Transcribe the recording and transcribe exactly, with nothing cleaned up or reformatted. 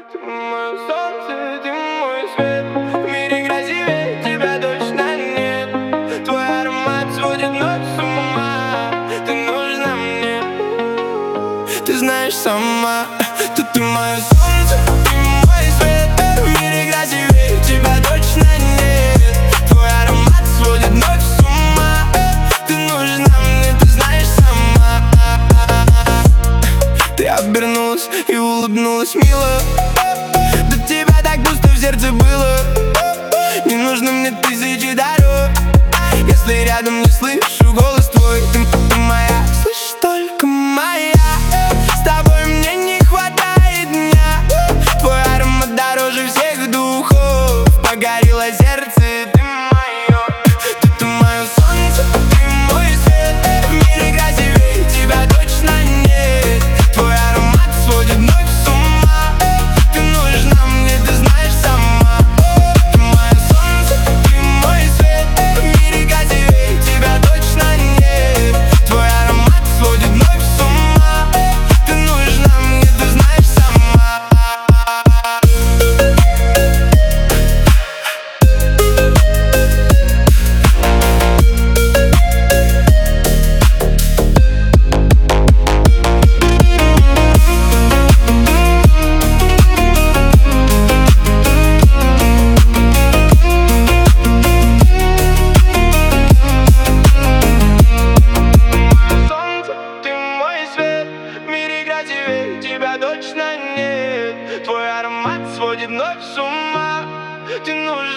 Ты мое солнце, ты мой свет. В мире красивее тебя точно нет. Твой аромат сводит ночь с ума. Ты нужна мне, ты знаешь сама. Ты, ты мое солнце, ты мой свет. В мире красивее тебя точно нет. Твой аромат сводит ночь с ума. Ты нужна мне, ты знаешь сама. Ты обернулась и улыбнулась мило. До тебя так пусто в сердце было. Не нужно мне тысячи дорог, если рядом не слышу голос твой. Ты, ты моя, слышишь, только моя. С тобой мне не хватает дня. Твой аромат дороже всех духов. Погорело сердце, ты мое. Ты, ты мое солнце, ты мой свет. В мире красивее тебя точно нет. Твой аромат сводит ночь с ума. Ты нужна мне, ты знаешь сама. Ты мое солнце, ты мой свет. В мире красивее тебя точно нет. Твой аромат сводит ночь с ума. Ты нужна мне, ты знаешь сама. Солнце, ты мой свет. В мире красивее тебя точно нет. Твой аромат сводит ночь с ума. Ты нужна